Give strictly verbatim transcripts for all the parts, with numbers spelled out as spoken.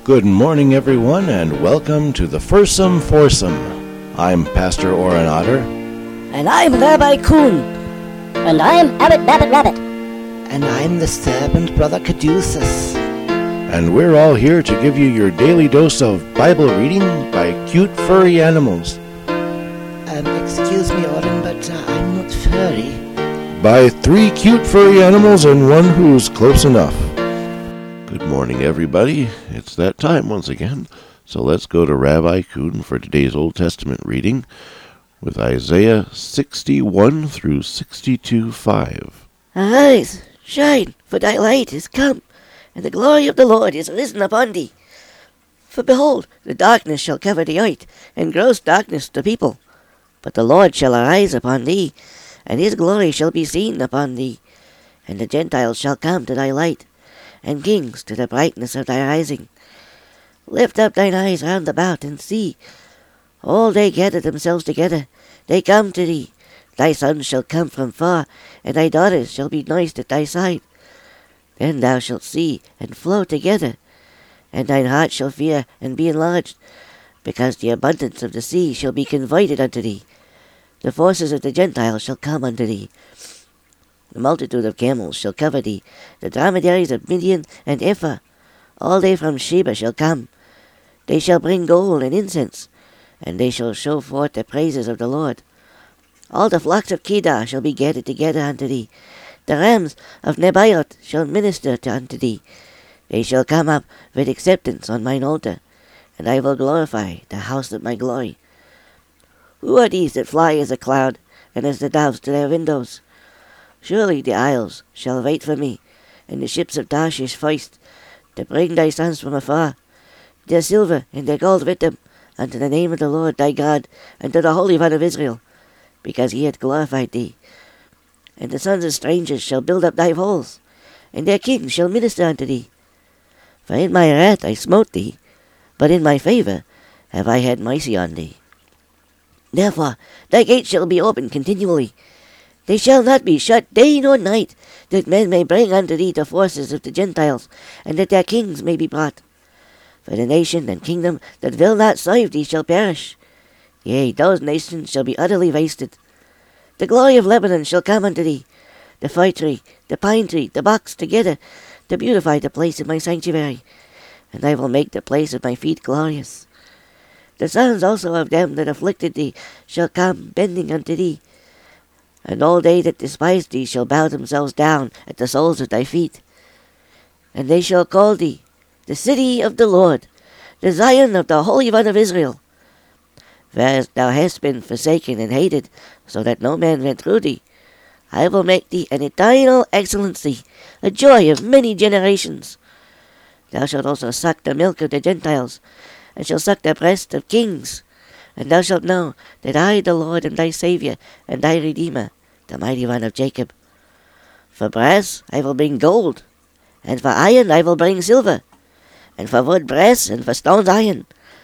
Good morning, everyone, and welcome to the Fursome Foursome. I'm Pastor Oren Otter. And I'm Rabbi Kuhn. And I'm Abbot Babbitt Rabbit. And I'm the servant Brother Caduceus. And we're all here to give you your daily dose of Bible reading by cute furry animals. Um, excuse me, Oren, but uh, I'm not furry. By three cute furry animals and one who's close enough. Good morning, everybody. It's that time once again. So let's go to Rabbi Kuhn for today's Old Testament reading with Isaiah sixty-one through sixty-two five. Arise, shine, for thy light is come, and the glory of the Lord is risen upon thee. For behold, the darkness shall cover the earth, and gross darkness the people. But the Lord shall arise upon thee, and his glory shall be seen upon thee. And the Gentiles shall come to thy light, and kings to the brightness of thy rising. Lift up thine eyes round about, and see. All they gather themselves together, they come to thee. Thy sons shall come from far, and thy daughters shall be nursed at thy side. Then thou shalt see, and flow together, and thine heart shall fear, and be enlarged, because the abundance of the sea shall be converted unto thee. The forces of the Gentiles shall come unto thee. The multitude of camels shall cover thee, the dromedaries of Midian and Ephah. All they from Sheba shall come. They shall bring gold and incense, and they shall show forth the praises of the Lord. All the flocks of Kedar shall be gathered together unto thee. The rams of Nebaioth shall minister to unto thee. They shall come up with acceptance on mine altar, and I will glorify the house of my glory. Who are these that fly as a cloud, and as the doves to their windows? Surely the isles shall wait for me, and the ships of Tarshish first, to bring thy sons from afar, their silver and their gold with them, unto the name of the Lord thy God, and to the Holy One of Israel, because he hath glorified thee. And the sons of strangers shall build up thy walls, and their kings shall minister unto thee. For in my wrath I smote thee, but in my favour have I had mercy on thee. Therefore thy gates shall be open continually. They shall not be shut day nor night, that men may bring unto thee the forces of the Gentiles, and that their kings may be brought. For the nation and kingdom that will not serve thee shall perish. Yea, those nations shall be utterly wasted. The glory of Lebanon shall come unto thee, the fir tree, the pine tree, the box together, to beautify the place of my sanctuary, and I will make the place of my feet glorious. The sons also of them that afflicted thee shall come bending unto thee, and all they that despise thee shall bow themselves down at the soles of thy feet. And they shall call thee the city of the Lord, the Zion of the Holy One of Israel. Whereas thou hast been forsaken and hated, so that no man went through thee, I will make thee an eternal excellency, a joy of many generations. Thou shalt also suck the milk of the Gentiles, and shalt suck the breast of kings. And thou shalt know that I, the Lord, am thy Saviour, and thy Redeemer, the mighty one of Jacob. For brass I will bring gold, and for iron I will bring silver, and for wood brass, and for stones iron.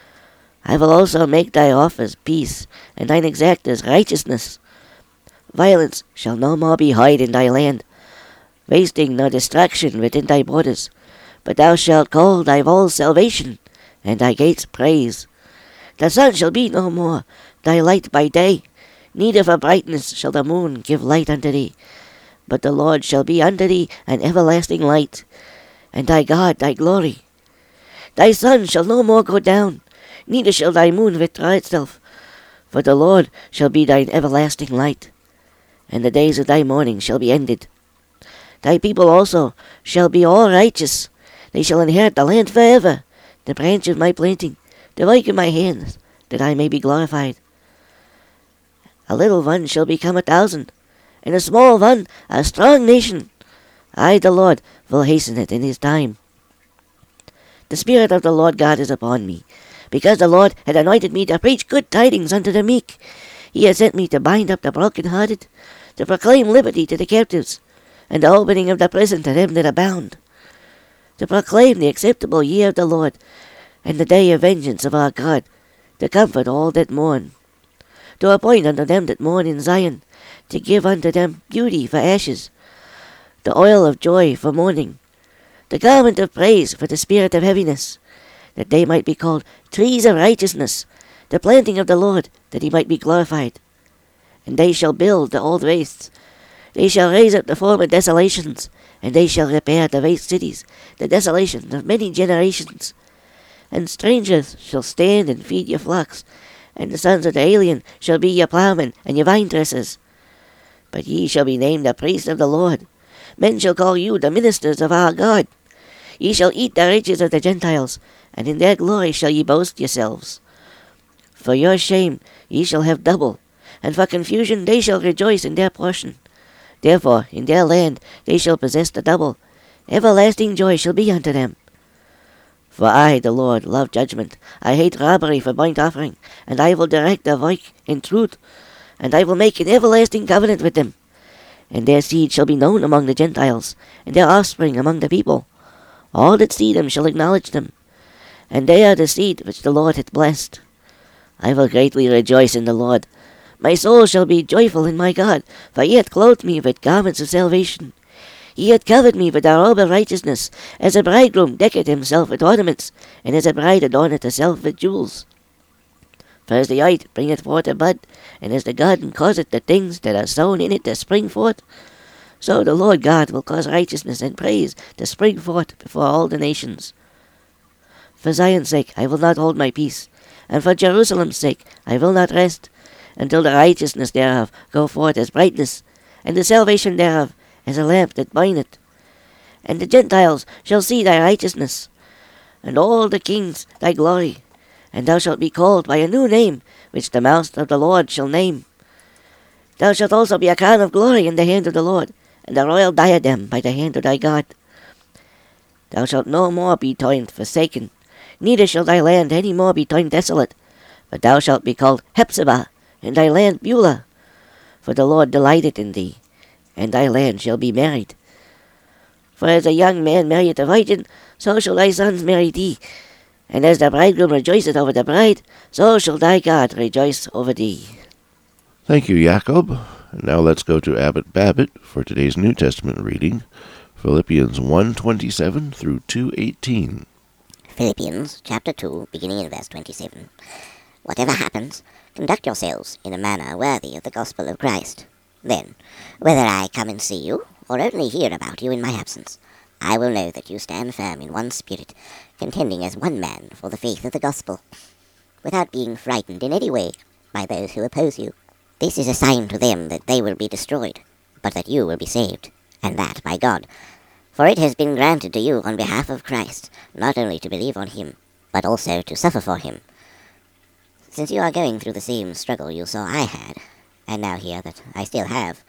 I will also make thy offers peace, and thine exactors righteousness. Violence shall no more be heard in thy land, wasting nor destruction within thy borders. But thou shalt call thy walls salvation, and thy gates praise. The sun shall be no more thy light by day, neither for brightness shall the moon give light unto thee. But the Lord shall be unto thee an everlasting light, and thy God thy glory. Thy sun shall no more go down, neither shall thy moon withdraw itself, for the Lord shall be thine everlasting light, and the days of thy mourning shall be ended. Thy people also shall be all righteous, they shall inherit the land forever, the branch of my planting, the work of my hands, that I may be glorified. A little one shall become a thousand, and a small one a strong nation. I, the Lord, will hasten it in his time. The Spirit of the Lord God is upon me, because the Lord hath anointed me to preach good tidings unto the meek. He hath sent me to bind up the brokenhearted, to proclaim liberty to the captives, and the opening of the prison to them that are bound, to proclaim the acceptable year of the Lord, and the day of vengeance of our God, to comfort all that mourn, to appoint unto them that mourn in Zion, to give unto them beauty for ashes, the oil of joy for mourning, the garment of praise for the spirit of heaviness, that they might be called trees of righteousness, the planting of the Lord, that he might be glorified. And they shall build the old wastes. They shall raise up the former desolations, and they shall repair the waste cities, the desolations of many generations. And strangers shall stand and feed your flocks, and the sons of the alien shall be your ploughmen and your vine dressers. But ye shall be named the priests of the Lord. Men shall call you the ministers of our God. Ye shall eat the riches of the Gentiles, and in their glory shall ye boast yourselves. For your shame ye shall have double, and for confusion they shall rejoice in their portion. Therefore in their land they shall possess the double. Everlasting joy shall be unto them. For I, the Lord, love judgment. I hate robbery for burnt offering, and I will direct their work in truth, and I will make an everlasting covenant with them. And their seed shall be known among the Gentiles, and their offspring among the people. All that see them shall acknowledge them, and they are the seed which the Lord hath blessed. I will greatly rejoice in the Lord. My soul shall be joyful in my God, for he hath clothed me with garments of salvation. He hath covered me with a robe of righteousness, as a bridegroom decketh himself with ornaments, and as a bride adorneth herself with jewels. For as the earth bringeth forth a bud, and as the garden causeth the things that are sown in it to spring forth, so the Lord God will cause righteousness and praise to spring forth before all the nations. For Zion's sake I will not hold my peace, and for Jerusalem's sake I will not rest, until the righteousness thereof go forth as brightness, and the salvation thereof as a lamp that burneth. And the Gentiles shall see thy righteousness, and all the kings thy glory. And thou shalt be called by a new name, which the mouth of the Lord shall name. Thou shalt also be a crown of glory in the hand of the Lord, and a royal diadem by the hand of thy God. Thou shalt no more be termed forsaken, neither shall thy land any more be termed desolate, but thou shalt be called Hephzibah, and thy land Beulah. For the Lord delighteth in thee, and thy land shall be married. For as a young man marrieth a virgin, so shall thy sons marry thee. And as the bridegroom rejoiceth over the bride, so shall thy God rejoice over thee. Thank you, Jacob. And now let's go to Abbot Babbitt for today's New Testament reading, Philippians one twenty-seven through two eighteen. Philippians chapter two, beginning in verse twenty-seven. Whatever happens, conduct yourselves in a manner worthy of the gospel of Christ. Then, whether I come and see you, or only hear about you in my absence, I will know that you stand firm in one spirit, contending as one man for the faith of the gospel, without being frightened in any way by those who oppose you. This is a sign to them that they will be destroyed, but that you will be saved, and that by God. For it has been granted to you on behalf of Christ, not only to believe on him, but also to suffer for him. Since you are going through the same struggle you saw I had, and now hear that I still have,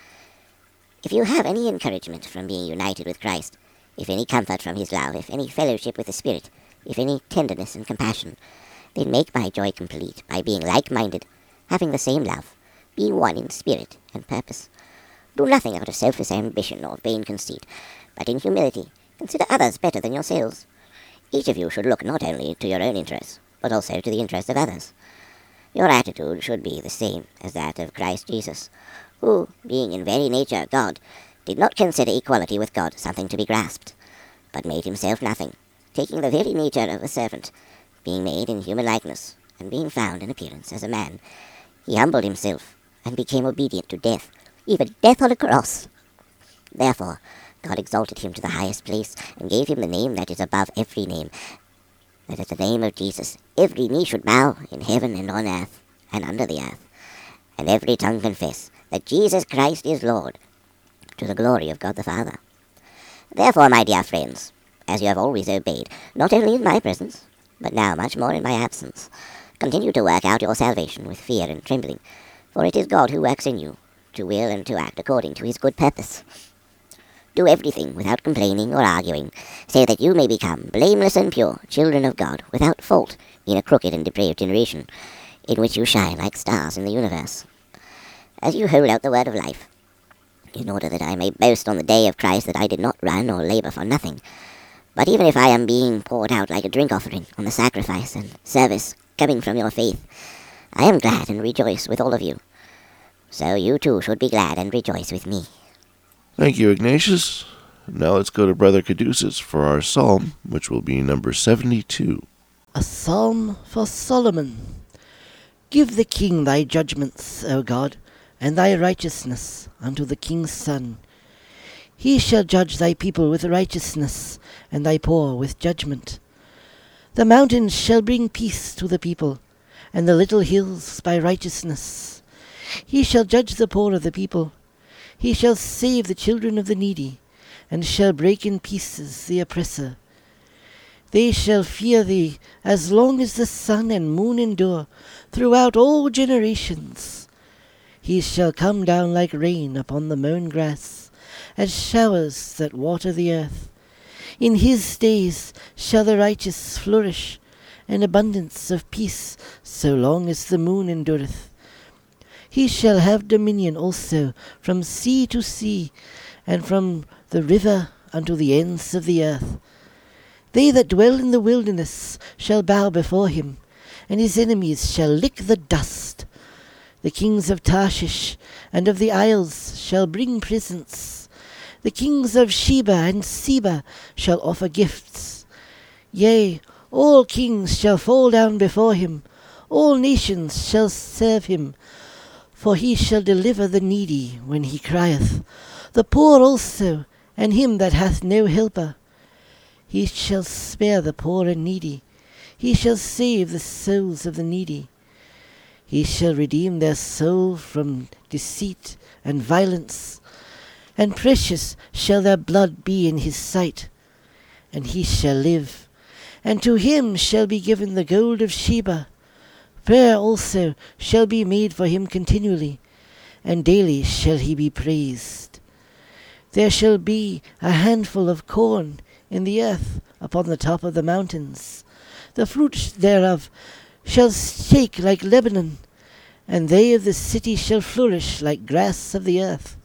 if you have any encouragement from being united with Christ, if any comfort from his love, if any fellowship with the Spirit, if any tenderness and compassion, then make my joy complete by being like-minded, having the same love, being one in spirit and purpose. Do nothing out of selfish ambition or vain conceit, but in humility consider others better than yourselves. Each of you should look not only to your own interests, but also to the interests of others. Your attitude should be the same as that of Christ Jesus, who, being in very nature God, did not consider equality with God something to be grasped, but made himself nothing, taking the very nature of a servant, being made in human likeness, and being found in appearance as a man. He humbled himself, and became obedient to death, even death on a cross. Therefore God exalted him to the highest place, and gave him the name that is above every name, that at the name of Jesus every knee should bow, in heaven and on earth and under the earth, and every tongue confess that Jesus Christ is Lord, to the glory of God the Father. Therefore, my dear friends, as you have always obeyed, not only in my presence, but now much more in my absence, continue to work out your salvation with fear and trembling, for it is God who works in you, to will and to act according to his good purpose. Do everything without complaining or arguing, so that you may become blameless and pure, children of God, without fault, in a crooked and depraved generation, in which you shine like stars in the universe. As you hold out the word of life, in order that I may boast on the day of Christ that I did not run or labor for nothing. But even if I am being poured out like a drink offering on the sacrifice and service coming from your faith, I am glad and rejoice with all of you. So you too should be glad and rejoice with me. Thank you, Ignatius. Now let's go to Brother Caduceus for our psalm, which will be number seventy-two. A psalm for Solomon. Give the king thy judgments, O God, and thy righteousness unto the king's son. He shall judge thy people with righteousness, and thy poor with judgment. The mountains shall bring peace to the people, and the little hills by righteousness. He shall judge the poor of the people. He shall save the children of the needy, and shall break in pieces the oppressor. They shall fear thee as long as the sun and moon endure, throughout all generations. He shall come down like rain upon the mown grass, as showers that water the earth. In his days shall the righteous flourish, an abundance of peace, so long as the moon endureth. He shall have dominion also from sea to sea, and from the river unto the ends of the earth. They that dwell in the wilderness shall bow before him, and his enemies shall lick the dust. The kings of Tarshish and of the isles shall bring presents. The kings of Sheba and Seba shall offer gifts. Yea, all kings shall fall down before him, all nations shall serve him. For he shall deliver the needy when he crieth, the poor also, and him that hath no helper. He shall spare the poor and needy. He shall save the souls of the needy. He shall redeem their soul from deceit and violence. And precious shall their blood be in his sight. And he shall live. And to him shall be given the gold of Sheba. Prayer also shall be made for him continually, and daily shall he be praised. There shall be a handful of corn in the earth upon the top of the mountains. The fruit thereof shall shake like Lebanon, and they of the city shall flourish like grass of the earth.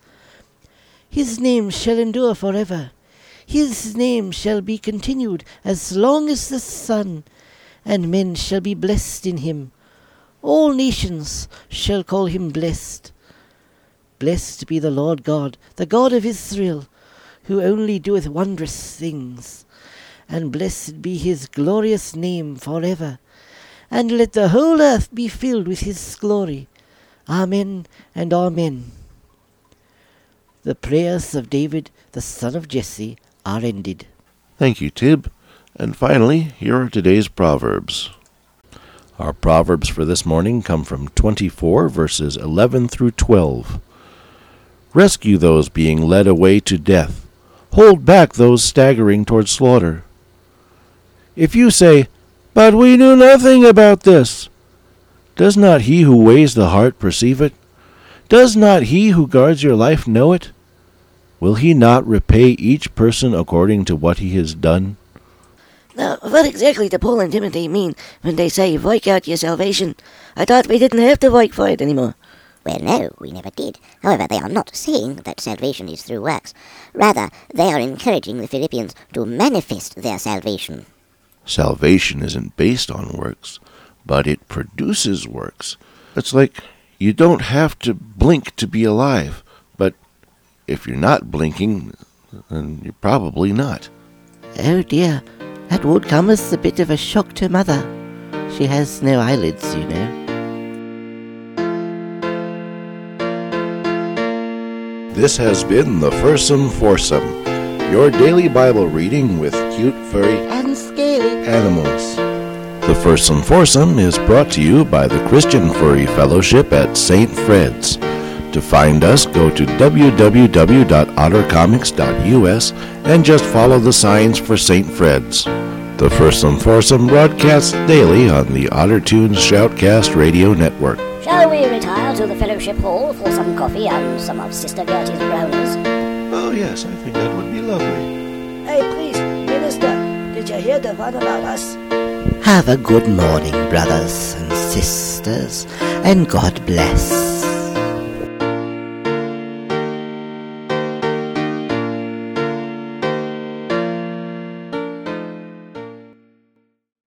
His name shall endure forever. His name shall be continued as long as the sun, and men shall be blessed in him. All nations shall call him blessed. Blessed be the Lord God, the God of Israel, who only doeth wondrous things. And blessed be his glorious name for ever. And let the whole earth be filled with his glory. Amen and Amen. The prayers of David, the son of Jesse, are ended. Thank you, Tib. And finally, here are today's Proverbs. Our Proverbs for this morning come from twenty-four, verses eleven through twelve. Rescue those being led away to death. Hold back those staggering toward slaughter. If you say, "But we knew nothing about this," does not he who weighs the heart perceive it? Does not he who guards your life know it? Will he not repay each person according to what he has done? Now, what exactly do Paul and Timothy mean when they say, work out your salvation? I thought we didn't have to work for it anymore. Well, no, we never did. However, they are not saying that salvation is through works. Rather, they are encouraging the Philippians to manifest their salvation. Salvation isn't based on works, but it produces works. It's like you don't have to blink to be alive, but if you're not blinking, then you're probably not. Oh dear, that would come as a bit of a shock to Mother. She has no eyelids, you know. This has been the Fursome Foursome, your daily Bible reading with cute, furry, And scaly animals. The Fursome Foursome is brought to you by the Christian Furry Fellowship at Saint Fred's. To find us, go to w w w dot otter comics dot u s and just follow the signs for Saint Fred's. The Fursome Foursome broadcasts daily on the Otter Tunes Shoutcast Radio Network. Shall we retire to the Fellowship Hall for some coffee and some of Sister Gertie's brownies? Oh yes, I think that would be lovely. Hey, please, Minister, did you hear the one about us? Have a good morning, brothers and sisters, and God bless.